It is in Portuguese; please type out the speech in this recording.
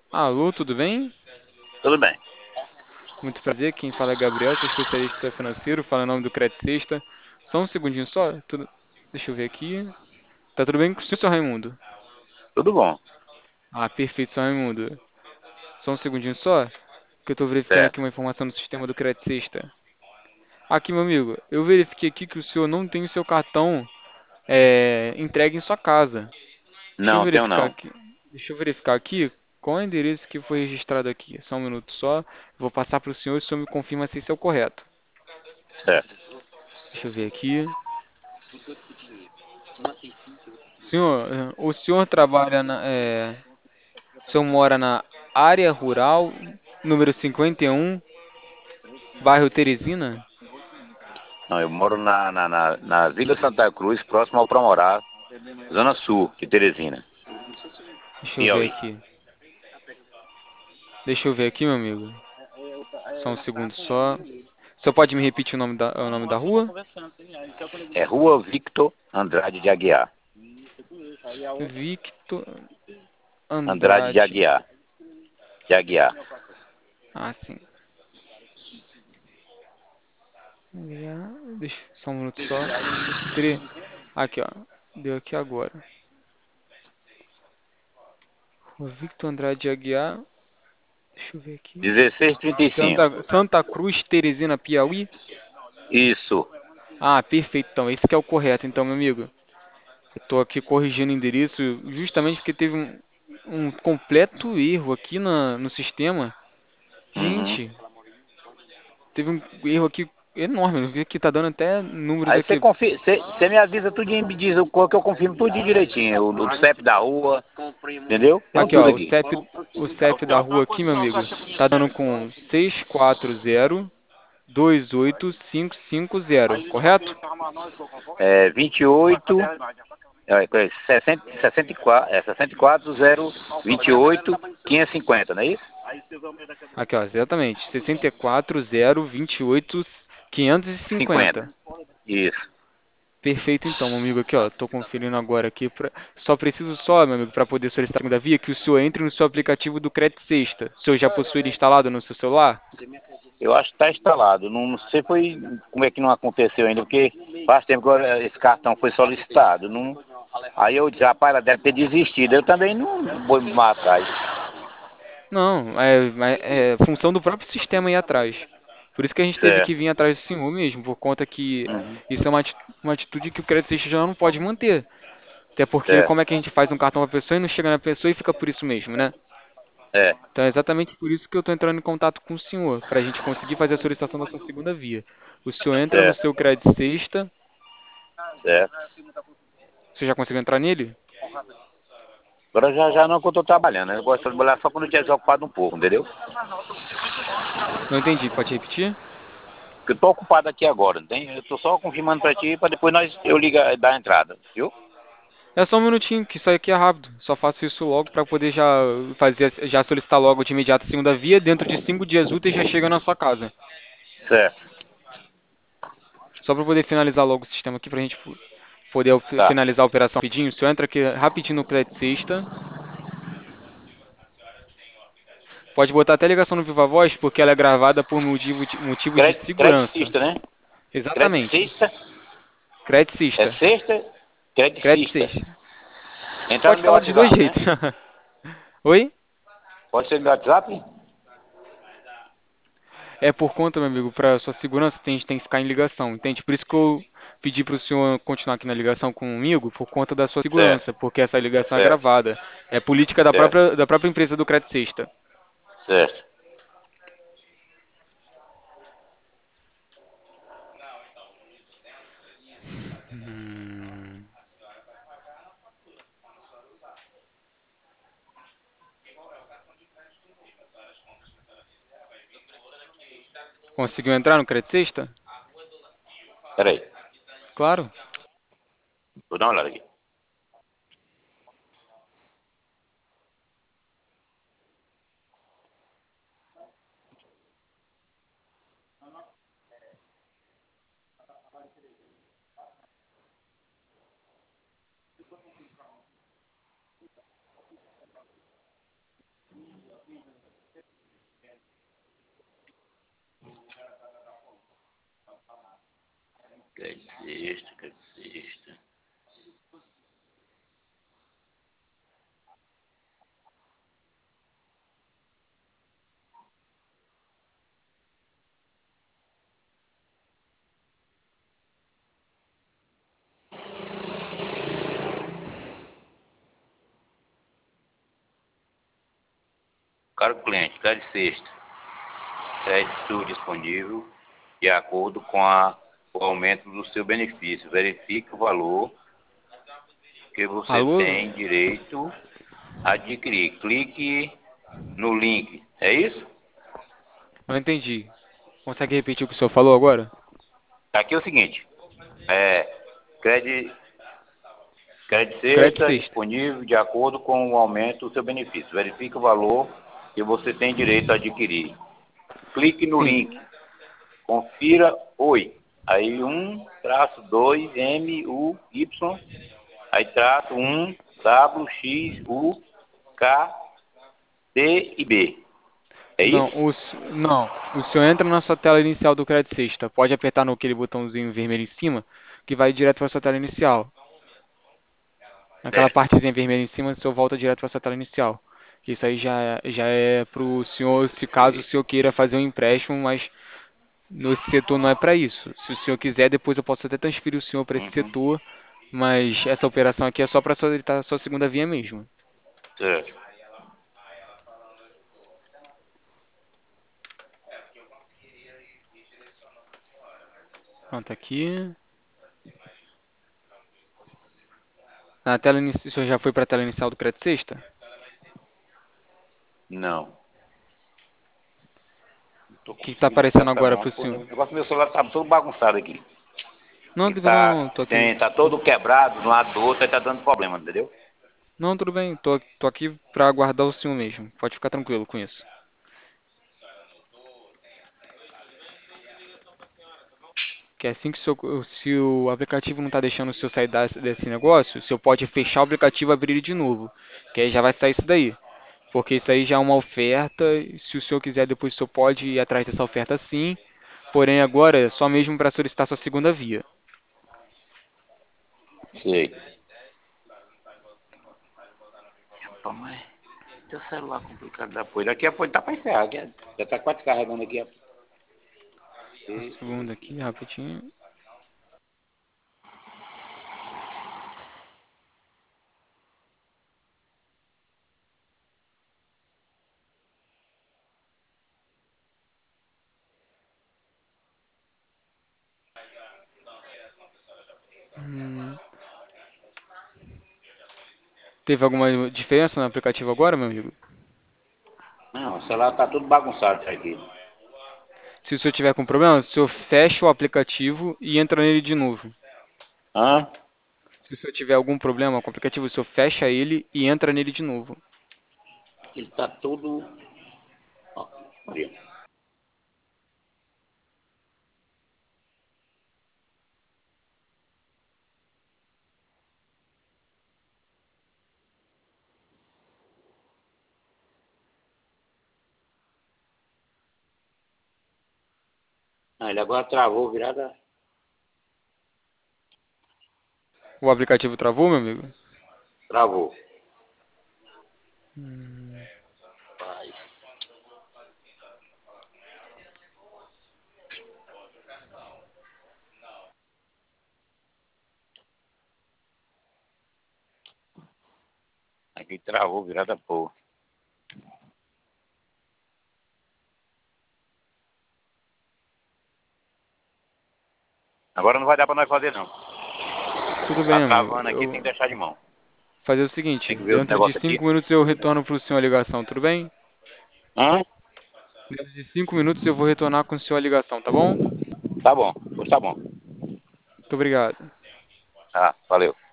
Alô, tudo bem? Tudo bem. Muito prazer, quem fala é Gabriel, sou especialista financeiro, fala em nome do Credit Sexta. Só um segundinho só, deixa eu ver aqui. Tá tudo bem com o senhor Raimundo? Tudo bom. Ah, perfeito, senhor Raimundo. Só um segundinho só, que eu tô verificando aqui Certo. uma informação no sistema do Credit Sexta. Aqui, meu amigo, eu verifiquei aqui que o senhor não tem o seu cartão entregue em sua casa. Deixa eu Não, tenho verificar não. aqui. Deixa eu verificar aqui qual é o endereço que foi registrado aqui. Só um minuto só. Vou passar para o senhor e o senhor me confirma se esse é o correto. Certo. Deixa eu ver aqui. Senhor, o senhor trabalha o senhor mora na área rural, número 51, bairro Teresina? Não, eu moro na Vila Santa Cruz, próximo ao Promorá, Zona Sul de Teresina, Deixa eu ver Piauí. aqui. Deixa eu ver aqui, meu amigo. Só um segundo só. O senhor pode me repetir o nome da rua? É Rua Victor Andrade de Aguiar. Victor Andrade de Andrade. Aguiar. De Aguiar. Ah, sim. Deixa só um minuto só. Aqui, ó. Deu aqui agora. Rua Victor Andrade de Aguiar. Deixa eu ver aqui. 1635. Santa Cruz, Teresina, Piauí. Isso. Ah, perfeito. Então, esse que é o correto, então, meu amigo. Eu tô aqui corrigindo o endereço justamente porque teve um completo erro aqui no sistema. Uhum. Gente, teve um erro aqui enorme. Eu vi que tá dando até números Aí aqui. você me avisa tudinho, me diz o qual que eu confirmo tudinho direitinho. O CEP da rua, entendeu? Tenho Aqui, tudo ó, aqui. O CEP da rua aqui, meu amigo, tá dando com 640-28550, correto? É 28. 64, 028, 550, não é isso? Aqui, ó, exatamente. 64028550. 50. Isso. Perfeito, então, meu amigo, aqui, ó, tô conferindo agora aqui. Só preciso só, meu amigo, para poder solicitar a segunda via, que o senhor entre no seu aplicativo do Credit Sexta. O senhor já possui ele instalado no seu celular? Eu acho que está instalado. Não sei foi como é que não aconteceu ainda, porque faz tempo que esse cartão foi solicitado. Não, aí eu disse, rapaz, ela deve ter desistido. Eu também não vou me matar. Não, é função do próprio sistema aí atrás. Por isso que a gente teve que Certo. vir atrás do senhor mesmo, por conta que Uhum. isso é uma atitude que o Credit Sexta já não pode manter. Até porque Certo. como é que a gente faz um cartão para a pessoa e não chega na pessoa e fica por isso mesmo, né? É. Então é exatamente por isso que eu estou entrando em contato com o senhor, para a gente conseguir fazer a solicitação da sua segunda via. O senhor entra no Certo. seu Credit Sexta, Certo. você já conseguiu entrar nele? Agora já não que eu estou trabalhando, né? Eu gosto de trabalhar só quando eu estiver desocupado um pouco, entendeu? Não entendi, pode repetir? Porque eu estou ocupado aqui agora, não tem? Eu estou só confirmando para ti, para depois eu ligar, dar a entrada, viu? É só um minutinho, que isso aqui é rápido. Só faço isso logo para poder já solicitar logo de imediato a segunda via. Dentro de 5 dias úteis já chega na sua casa. Certo. Só para poder finalizar logo o sistema aqui, para a gente poder Tá. finalizar a operação rapidinho. O senhor entra aqui rapidinho no Credit Sexta. Pode botar até ligação no Viva Voz, porque ela é gravada por motivos de segurança. Credicista, né? Exatamente. Credicista Credit é Sexta. sexta, Credit credicista. Sexta. Entrar no Pode meu falar dos dois WhatsApp, né? jeitos. Oi? Pode ser no meu WhatsApp? É por conta, meu amigo, para sua segurança, a gente tem que ficar em ligação, entende? Por isso que eu pedi para o senhor continuar aqui na ligação comigo, por conta da sua Certo, segurança, porque essa ligação é certo, gravada. É política da certo, própria empresa do Credit Sexta. certo. Hum, Conseguiu entrar no Credit Sexta? Peraí, Claro. vou dar uma olhada aqui. Crédito sexta, crédito sexta. Caro cliente, crédito sexta. Crédito disponível de acordo com o aumento do seu benefício. Verifique o valor que você Alô? tem direito a adquirir. Clique no link. É isso? Não entendi. Consegue repetir o que o senhor falou agora? Aqui é o seguinte. Crédito, crédito Crédito sexta sexta. disponível de acordo com o aumento do seu benefício. Verifique o valor que você tem direito a adquirir. Clique no link. Sim. Confira Oi. Aí 1-2MUY. Aí traço 1WXUKD e B. É Não, isso? não. O senhor entra na sua tela inicial do Crédito Sexta. Pode apertar no aquele botãozinho vermelho em cima, que vai direto para sua tela inicial. Naquela Certo. partezinha vermelha em cima, o senhor volta direto para sua tela inicial. Isso aí já é para o senhor, se caso o senhor queira fazer um empréstimo, mas no setor não é para isso. Se o senhor quiser, depois eu posso até transferir o senhor para esse Uhum. setor, mas essa operação aqui é só para solicitar a sua segunda via mesmo. Certo. Pronto, aqui. Na tela inicial, o senhor já foi para a tela inicial do Crédito Sexta? Não. Não tô O que está conseguindo aparecendo acessar agora não. para o O senhor? negócio do meu celular tá todo bagunçado aqui. Não, E tudo bem, não, tô aqui. tá todo quebrado de um lado do outro, aí tá dando problema, entendeu? Não, tudo bem, tô aqui para aguardar o senhor mesmo. Pode ficar tranquilo com isso. Que assim que se o aplicativo não está deixando o senhor sair desse negócio, o senhor pode fechar o aplicativo e abrir ele de novo. Que aí já vai sair isso daí. Porque isso aí já é uma oferta. Se o senhor quiser, depois o senhor pode ir atrás dessa oferta sim. Porém, agora é só mesmo para solicitar sua segunda via. Sei. Opa, mas teu celular complicado da porra. Daqui a pouco tá pra encerrar. Já tá quase carregando aqui. Um segundo aqui, rapidinho. Hum, Teve alguma diferença no aplicativo agora, meu amigo? Não, o celular tá tudo bagunçado isso aqui. Se o senhor tiver com problema, o senhor fecha o aplicativo e entra nele de novo. Hã? Se o senhor tiver algum problema com o aplicativo, o senhor fecha ele e entra nele de novo. Ele tá todo. Ó, Maria. Ah, ele agora travou, virada. O aplicativo travou, meu amigo? Travou. Hum, Pai. Aqui travou, virada porra. Agora não vai dar pra nós fazer, não. Tudo Tá bem, amigo. travando aqui, tem que Eu deixar de mão. fazer o seguinte, Tem que ver outro dentro de negócio aqui. 5 minutos eu retorno para o senhor a ligação, tudo bem? Hã? Dentro de 5 minutos eu vou retornar com o senhor a ligação, tá bom? Tá bom, pois tá bom. Muito obrigado. Tá, valeu.